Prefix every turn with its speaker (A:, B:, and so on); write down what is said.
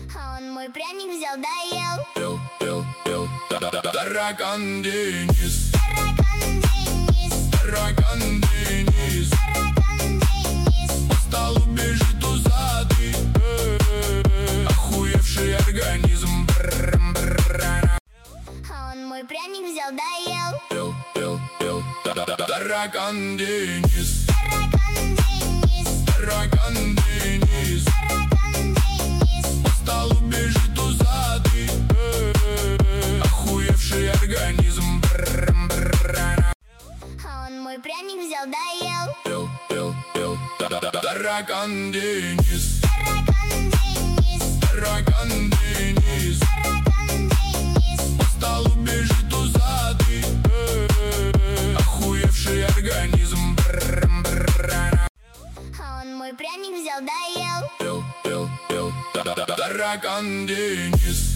A: А он мой пряник взял да ел.
B: Таракан Денис,
A: Таракан Денис,
B: таракан Денис,
A: таракан Денис.
B: по столу бежит узатый, охуевший организм.
A: А он мой пряник взял да ел.
B: Таракан Денис,
A: Таракан Денис,
B: таракан Денис,
A: таракан Денис.
B: по столу бежит узатый, охуевший организм.
A: А он мой пряник взял да ел.
B: Таракан Денис,
A: Таракан Денис,
B: таракан Денис,
A: таракан Денис.
B: по столу бежит узатый, охуевший организм.
A: А он мой пряник взял да ел.
B: Таракан Денис,